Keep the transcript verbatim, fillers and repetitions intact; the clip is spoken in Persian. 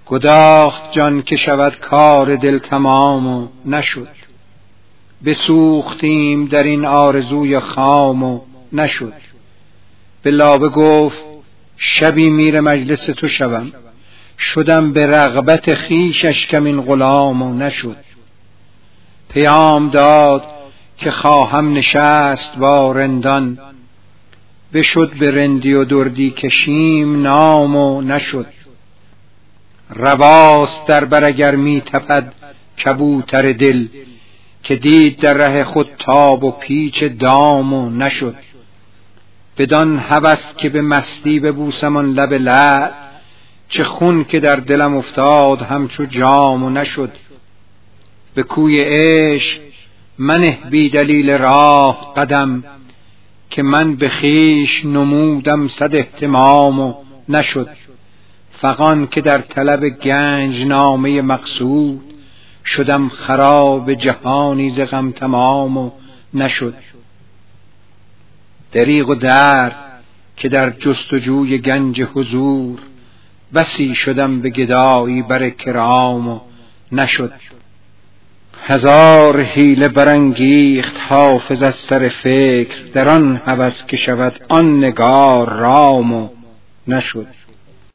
گداخت جان که شود کار دل تمام و نشد. بسوختیم در این آرزوی خام و نشد. به لابه گفت شبی میر مجلس تو شوم، شدم به رغبت خویشش کمین غلام و نشد. پیام داد که خواهم نشست با رندان، بشد به رندی و دردی کشیم نام و نشد. رواست در بر اگر می تپد کبوتر دل، که دید در ره خود تاب و پیچ دام و نشد. بدان هوس که به مستی ببوسم آن لب لعل، چه خون که در دلم افتاد همچو جام و نشد. به کوی عشق منه بی دلیل راه قدم، که من به خویش نمودم صد اهتمام و نشد. فغان که در طلب گنج نامه مقصود، شدم خراب جهانی ز غم تمام و نشد. دریغ و درد که در جستجوی گنج حضور، بسی شدم به گدایی بر کرام و نشد. هزار حیله برانگیخت حافظ از سر فکر، در آن هوس که شود آن نگار رام و نشد.